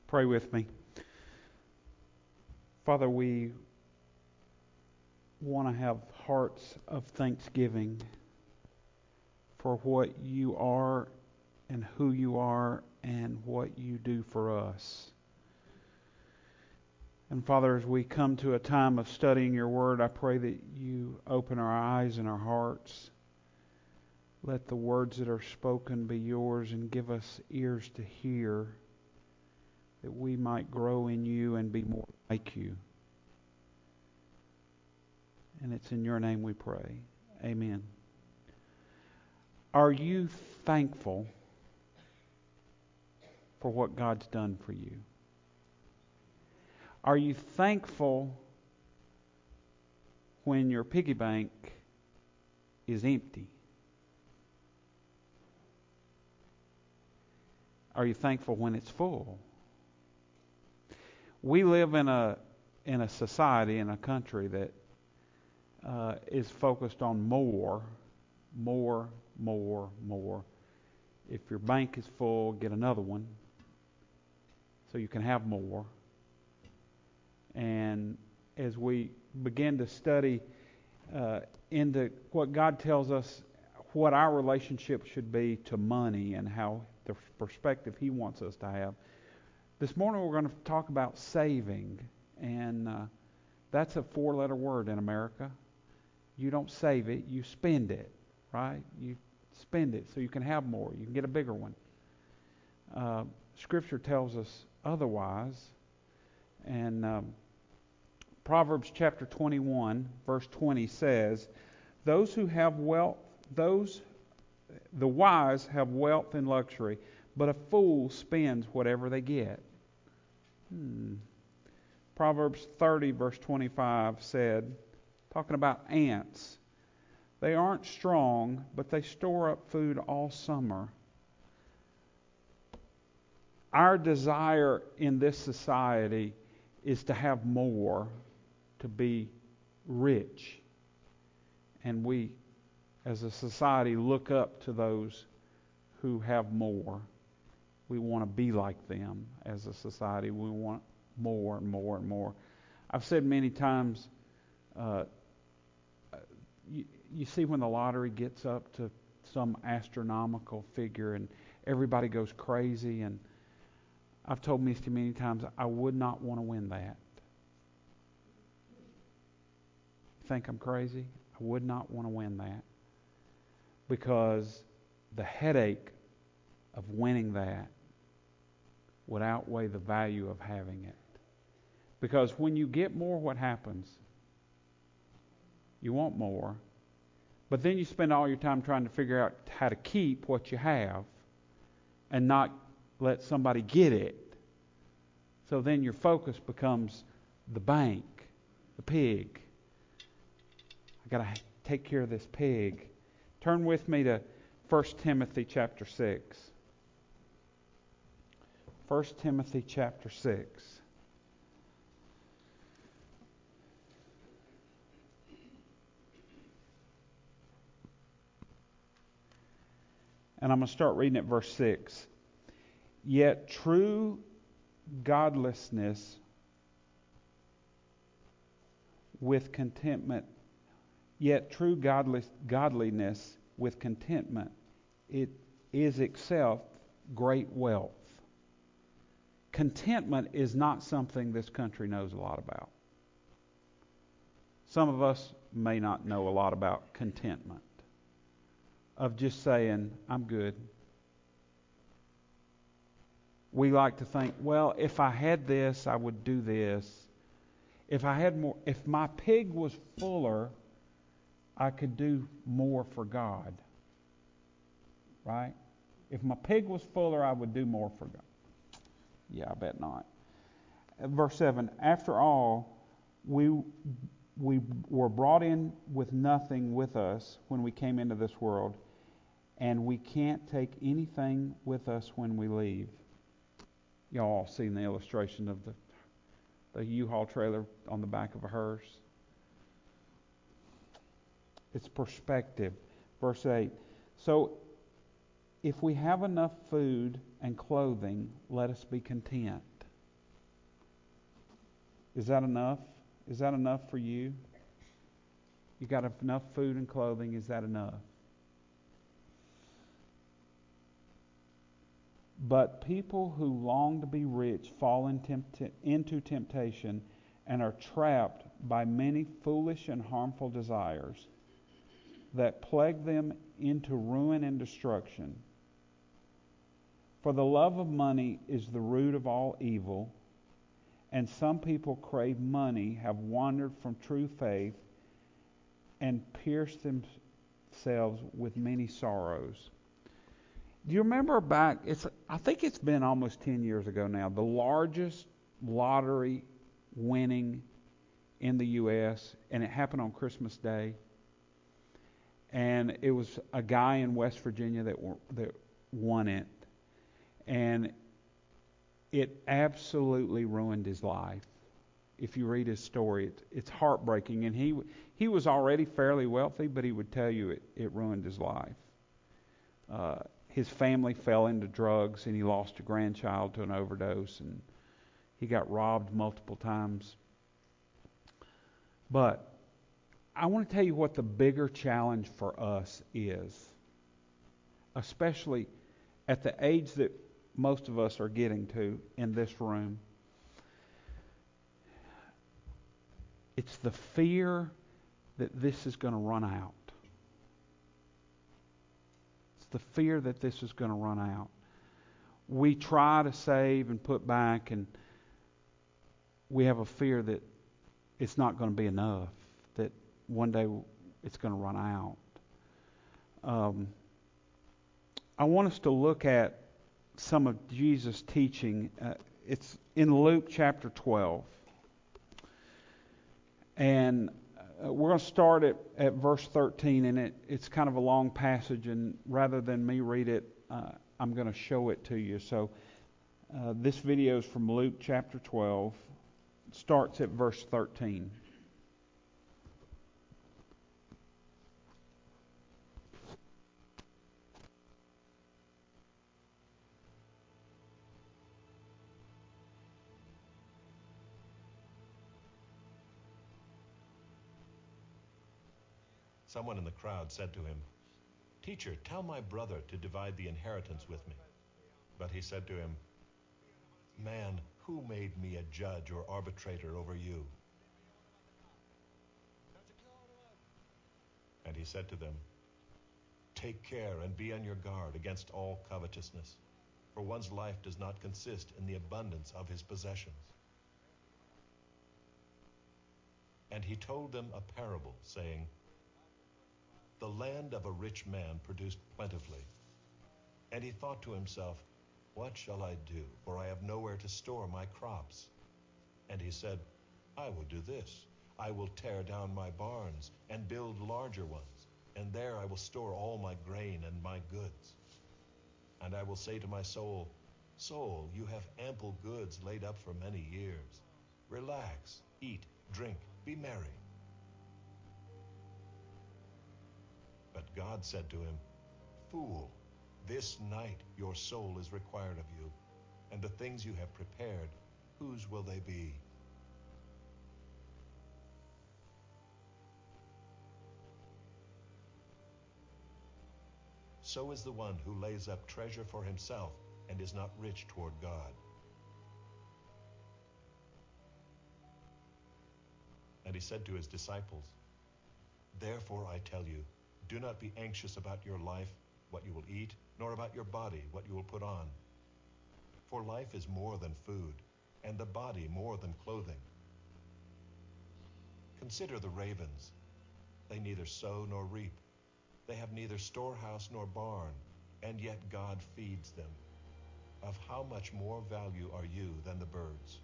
Pray with me. Father, we want to have hearts of thanksgiving for what you are and who you are and what you do for us. And Father, as we come to a time of studying your word, I pray that you open our eyes and our hearts. Let the words that are spoken be yours and give us ears to hear, that we might grow in you and be more like you. And it's in your name we pray. Amen. Are you thankful for what God's done for you? Are you thankful when your piggy bank is empty? Are you thankful when it's full? We live in a society, in a country that is focused on more. If your bank is full, get another one so you can have more. And as we begin to study into what God tells us, what our relationship should be to money and how the perspective He wants us to have, this morning we're going to talk about saving. And that's a 4-letter word in America. You don't save it, you spend it, right? You spend it so you can have more. You can get a bigger one. Scripture tells us otherwise. And Proverbs chapter 21, verse 20 says, "Those who have wealth, the wise have wealth and luxury, but a fool spends whatever they get." Proverbs 30, verse 25 said, talking about ants, "They aren't strong, but they store up food all summer." Our desire in this society is to have more, to be rich. And we, as a society, look up to those who have more. We want to be like them as a society. We want more and more and more. I've said many times, you see when the lottery gets up to some astronomical figure and everybody goes crazy, and I've told Misty many times, I would not want to win that. Think I'm crazy? I would not want to win that, because the headache of winning that would outweigh the value of having it. Because when you get more, what happens? You want more, but then you spend all your time trying to figure out how to keep what you have and not let somebody get it. So then your focus becomes the bank, the pig. I got to take care of this pig. Turn with me to 1 Timothy chapter 6. 1 Timothy chapter 6. And I'm going to start reading at verse 6. Yet true godliness with contentment, it is itself great wealth. Contentment is not something this country knows a lot about. Some of us may not know a lot about contentment, of just saying, I'm good. We like to think, well, if I had this, I would do this. If I had more, if my pig was fuller, I could do more for God. Right? If my pig was fuller, I would do more for God. Yeah, I bet not. Verse 7, after all, we were brought in with nothing with us when we came into this world, and we can't take anything with us when we leave. Y'all all seen the illustration of the U-Haul trailer on the back of a hearse? It's perspective. Verse 8, so if we have enough food and clothing, let us be content. Is that enough? Is that enough for you? You got enough food and clothing? Is that enough? But people who long to be rich fall into temptation and are trapped by many foolish and harmful desires that plague them into ruin and destruction. For the love of money is the root of all evil, and some people crave money, have wandered from true faith, and pierced themselves with many sorrows. Do you remember back, I think it's been almost 10 years ago now, the largest lottery winning in the U.S., and it happened on Christmas Day. And it was a guy in West Virginia that won it. And it absolutely ruined his life. If you read his story, it's heartbreaking. And he was already fairly wealthy, but he would tell you it ruined his life. His family fell into drugs, and he lost a grandchild to an overdose, and he got robbed multiple times. But I want to tell you what the bigger challenge for us is, especially at the age that most of us are getting to in this room. It's the fear that this is going to run out. It's the fear that this is going to run out. We try to save and put back, and we have a fear that it's not going to be enough, that one day it's going to run out. I want us to look at some of Jesus' teaching. It's in Luke chapter 12. And we're going to start at verse 13, and it's kind of a long passage, and rather than me read it, I'm going to show it to you. So this video is from Luke chapter 12. It starts at verse 13. Someone in the crowd said to him, "Teacher, tell my brother to divide the inheritance with me." But he said to him, "Man, who made me a judge or arbitrator over you?" And he said to them, "Take care and be on your guard against all covetousness, for one's life does not consist in the abundance of his possessions." And he told them a parable, saying, "The land of a rich man produced plentifully. And he thought to himself, 'What shall I do? For I have nowhere to store my crops.' And he said, 'I will do this. I will tear down my barns and build larger ones, and there I will store all my grain and my goods. And I will say to my soul, Soul, you have ample goods laid up for many years. Relax, eat, drink, be merry.' But God said to him, 'Fool, this night your soul is required of you, and the things you have prepared, whose will they be?' So is the one who lays up treasure for himself and is not rich toward God." And he said to his disciples, "Therefore I tell you, do not be anxious about your life, what you will eat, nor about your body, what you will put on. For life is more than food, and the body more than clothing. Consider the ravens. They neither sow nor reap. They have neither storehouse nor barn, and yet God feeds them. Of how much more value are you than the birds?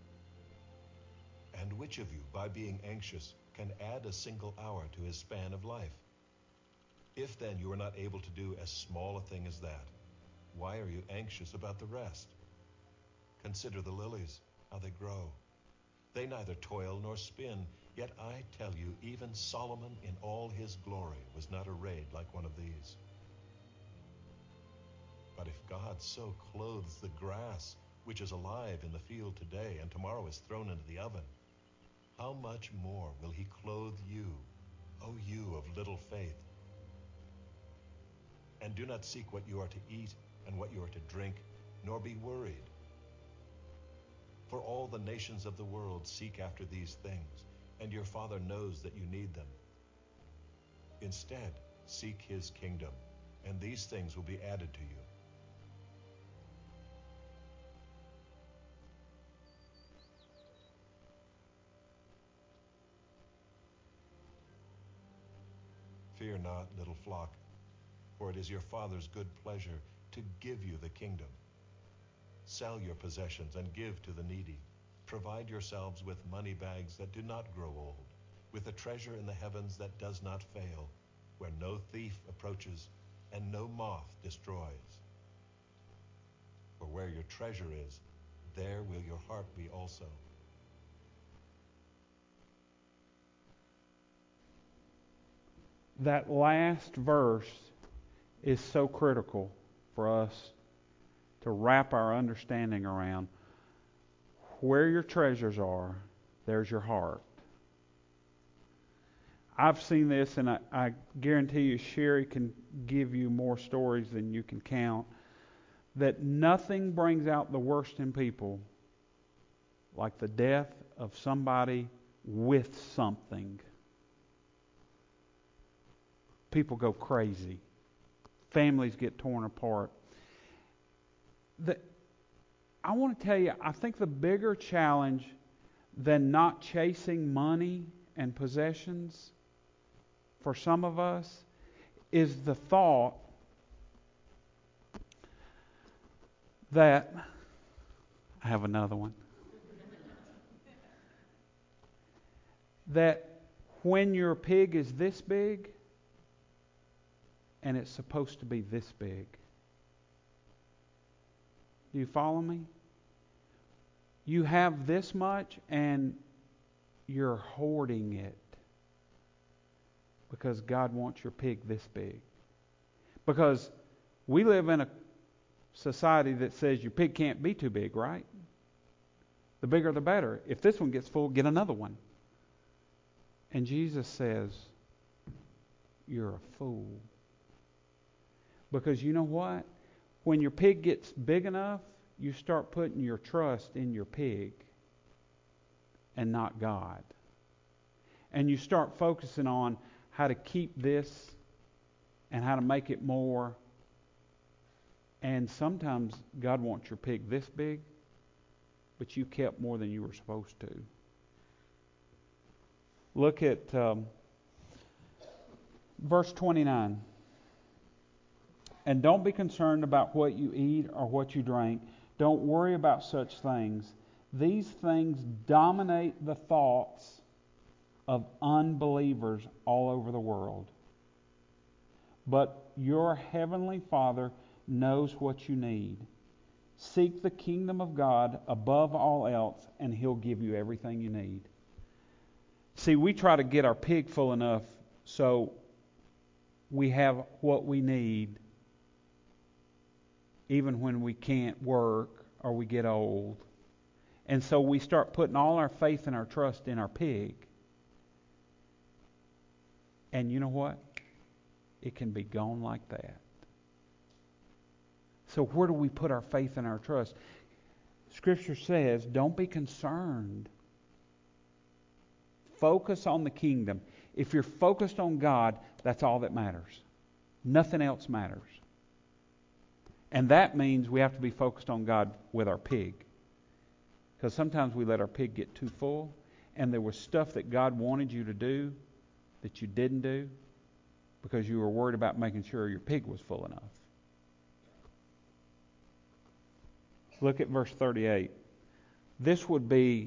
And which of you, by being anxious, can add a single hour to his span of life? If then you are not able to do as small a thing as that, why are you anxious about the rest? Consider the lilies, how they grow. They neither toil nor spin, yet I tell you, even Solomon in all his glory was not arrayed like one of these. But if God so clothes the grass, which is alive in the field today and tomorrow is thrown into the oven, how much more will he clothe you, O you of little faith? And do not seek what you are to eat and what you are to drink, nor be worried. For all the nations of the world seek after these things, and your Father knows that you need them. Instead, seek his kingdom, and these things will be added to you. Fear not, little flock, for it is your Father's good pleasure to give you the kingdom. Sell your possessions and give to the needy. Provide yourselves with money bags that do not grow old, with a treasure in the heavens that does not fail, where no thief approaches and no moth destroys. For where your treasure is, there will your heart be also. That last verse is so critical for us to wrap our understanding around. Where your treasures are, there's your heart. I've seen this, and I guarantee you Sherry can give you more stories than you can count, that nothing brings out the worst in people like the death of somebody with something. People go crazy. Families get torn apart. I want to tell you, I think the bigger challenge than not chasing money and possessions for some of us is the thought that, I have another one, that when your pig is this big and it's supposed to be this big. Do you follow me? You have this much and you're hoarding it because God wants your pig this big. Because we live in a society that says your pig can't be too big, right? The bigger the better. If this one gets full, get another one. And Jesus says, you're a fool. Because you know what? When your pig gets big enough, you start putting your trust in your pig and not God. And you start focusing on how to keep this and how to make it more. And sometimes God wants your pig this big, but you kept more than you were supposed to. Look at verse 29. And don't be concerned about what you eat or what you drink. Don't worry about such things. These things dominate the thoughts of unbelievers all over the world. But your heavenly Father knows what you need. Seek the kingdom of God above all else, and He'll give you everything you need. See, we try to get our pig full enough so we have what we need even when we can't work or we get old. And so we start putting all our faith and our trust in our pig. And you know what? It can be gone like that. So where do we put our faith and our trust? Scripture says, don't be concerned. Focus on the kingdom. If you're focused on God, that's all that matters. Nothing else matters. And that means we have to be focused on God with our pig. Because sometimes we let our pig get too full, and there was stuff that God wanted you to do that you didn't do because you were worried about making sure your pig was full enough. Look at verse 38. This would be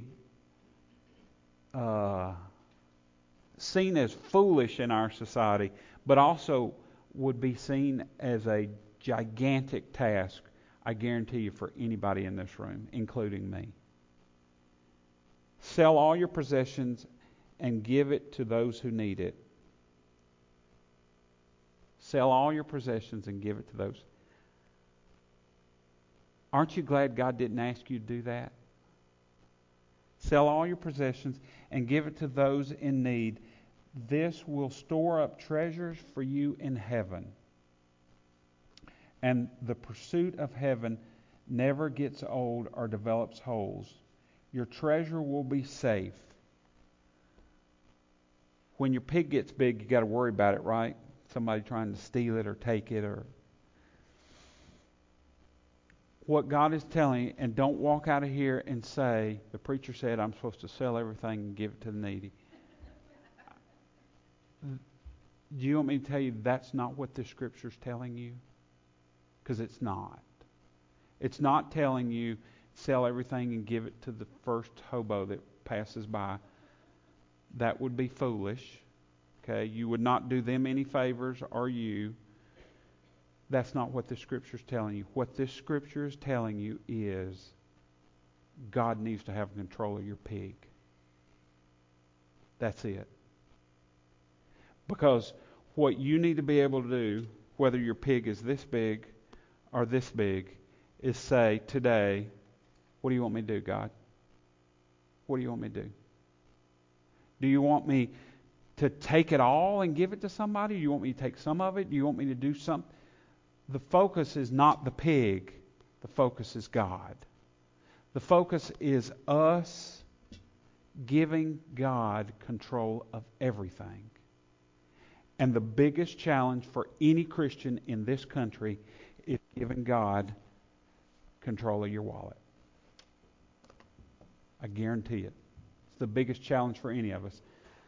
seen as foolish in our society, but also would be seen as a gigantic task, I guarantee you, for anybody in this room, including me. Sell all your possessions and give it to those who need it. Sell all your possessions and give it to those. Aren't you glad God didn't ask you to do that? Sell all your possessions and give it to those in need. This will store up treasures for you in heaven. And the pursuit of heaven never gets old or develops holes. Your treasure will be safe. When your pig gets big, you got to worry about it, right? Somebody trying to steal it or take it, or what God is telling you. And don't walk out of here and say, the preacher said I'm supposed to sell everything and give it to the needy. Do you want me to tell you that's not what this scripture is telling you? Because it's not. It's not telling you sell everything and give it to the first hobo that passes by. That would be foolish. Okay, you would not do them any favors, or you. That's not what this scripture is telling you. What this scripture is telling you is God needs to have control of your pig. That's it. Because what you need to be able to do, whether your pig is this big or this big, is say today, what do you want me to do, God? What do you want me to do? Do you want me to take it all and give it to somebody? Do you want me to take some of it? Do you want me to do something? The focus is not the pig. The focus is God. The focus is us giving God control of everything. And the biggest challenge for any Christian in this country is giving God control of your wallet. I guarantee it. It's the biggest challenge for any of us.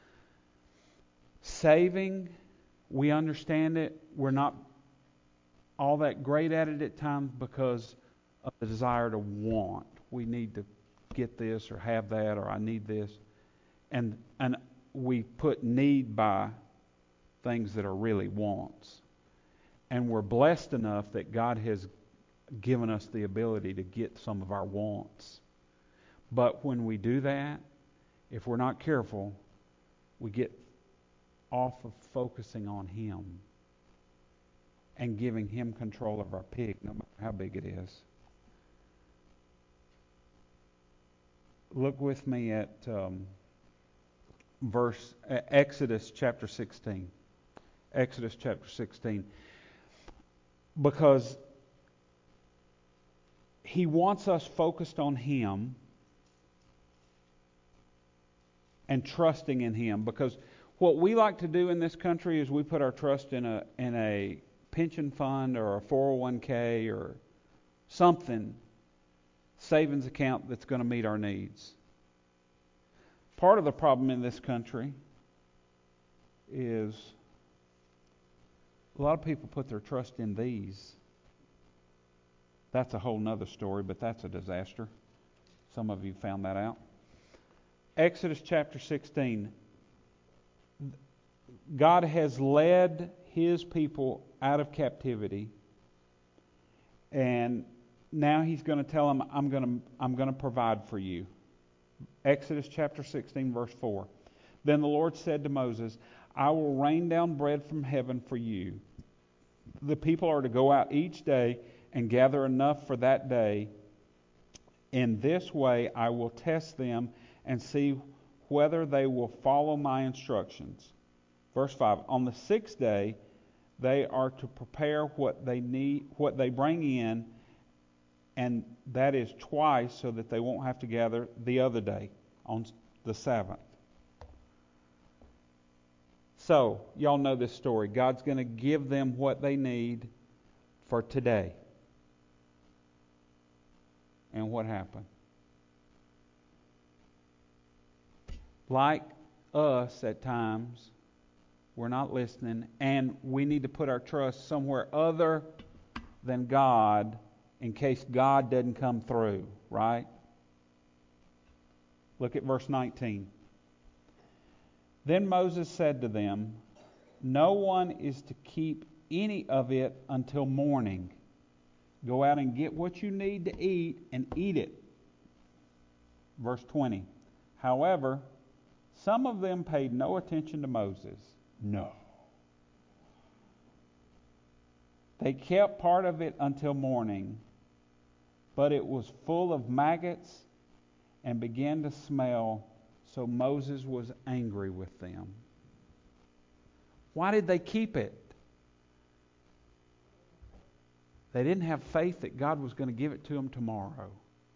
Saving, we understand it. We're not all that great at it at times because of the desire to want. We need to get this or have that, or I need this. And we put need by things that are really wants. And we're blessed enough that God has given us the ability to get some of our wants. But when we do that, if we're not careful, we get off of focusing on Him and giving Him control of our pig, no matter how big it is. Look with me at Exodus chapter 16. Exodus chapter 16. Because He wants us focused on Him and trusting in Him. Because what we like to do in this country is we put our trust in a pension fund or a 401k or something, savings account that's going to meet our needs. Part of the problem in this country is a lot of people put their trust in these. That's a whole nother story, but that's a disaster. Some of you found that out. Exodus chapter 16. God has led His people out of captivity, and now He's going to tell them, I'm going to provide for you. Exodus chapter 16, verse 4. Then the Lord said to Moses, I will rain down bread from heaven for you. The people are to go out each day and gather enough for that day. In this way I will test them and see whether they will follow my instructions. Verse 5. On the sixth day they are to prepare what they need, what they bring in, and that is twice, so that they won't have to gather the other day on the Sabbath. So, y'all know this story. God's going to give them what they need for today. And what happened? Like us at times, we're not listening, and we need to put our trust somewhere other than God in case God doesn't come through, right? Look at verse 19. Then Moses said to them, no one is to keep any of it until morning. Go out and get what you need to eat and eat it. Verse 20. However, some of them paid no attention to Moses. No. They kept part of it until morning, but it was full of maggots and began to smell, so Moses was angry with them. Why did they keep it? They didn't have faith that God was going to give it to them tomorrow.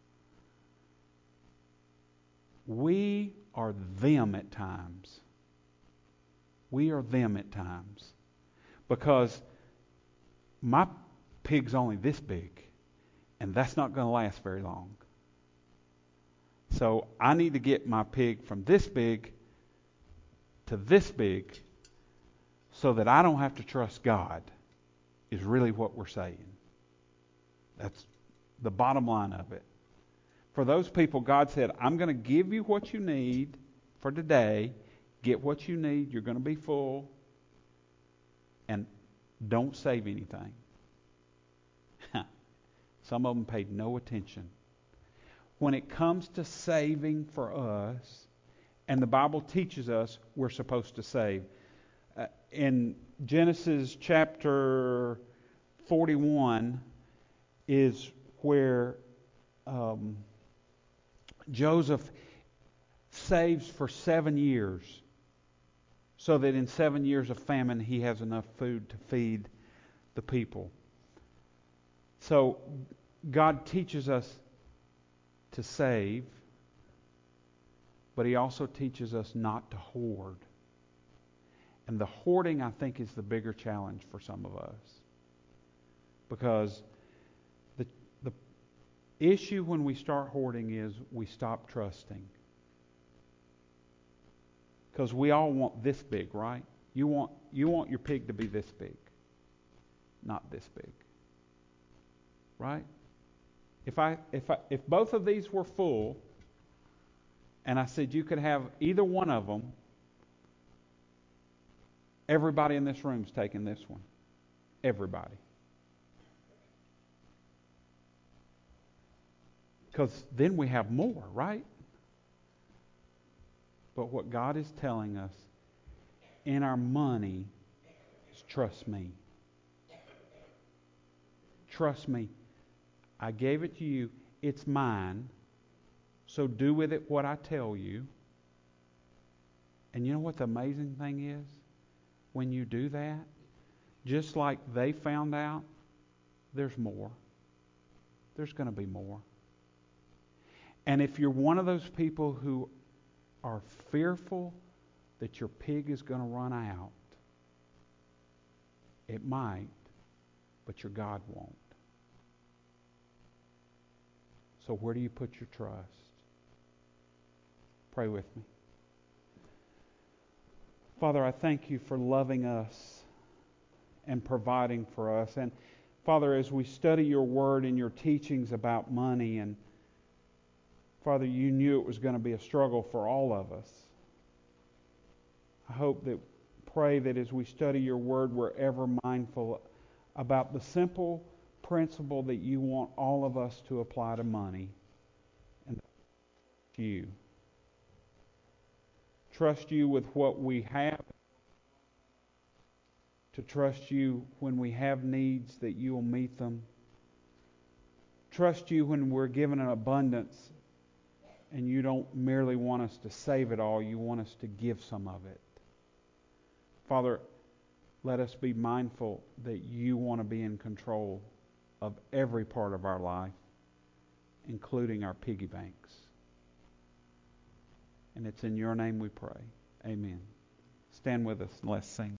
We are them at times. We are them at times. Because my pig's only this big, and that's not going to last very long. So I need to get my pig from this big to this big so that I don't have to trust God, is really what we're saying. That's the bottom line of it. For those people, God said, I'm going to give you what you need for today. Get what you need. You're going to be full. And don't save anything. Some of them paid no attention. When it comes to saving for us, and the Bible teaches us we're supposed to save. In Genesis chapter 41 is where Joseph saves for 7 years so that in 7 years of famine he has enough food to feed the people. So God teaches us to save, but He also teaches us not to hoard. And the hoarding, I think, is the bigger challenge for some of us. Because the issue when we start hoarding is we stop trusting. Because we all want this big, right? You want your pig to be this big, not this big. Right? If both of these were full, and I said you could have either one of them, everybody in this room's taking this one. Everybody. Because then we have more, right? But what God is telling us in our money is trust me. Trust me. I gave it to you. It's mine. So do with it what I tell you. And you know what the amazing thing is? When you do that, just like they found out, there's more. There's going to be more. And if you're one of those people who are fearful that your pig is going to run out, it might, but your God won't. So where do you put your trust? Pray with me. Father, I thank you for loving us and providing for us. And Father, as we study your word and your teachings about money, and Father, you knew it was going to be a struggle for all of us. I pray that as we study your word, we're ever mindful about the simple principle that you want all of us to apply to money. And you. Trust you with what we have. To trust you when we have needs that you will meet them. Trust you when we're given an abundance and you don't merely want us to save it all, you want us to give some of it. Father, let us be mindful that you want to be in control of every part of our life, including our piggy banks. And it's in your name we pray. Amen. Stand with us and let's sing.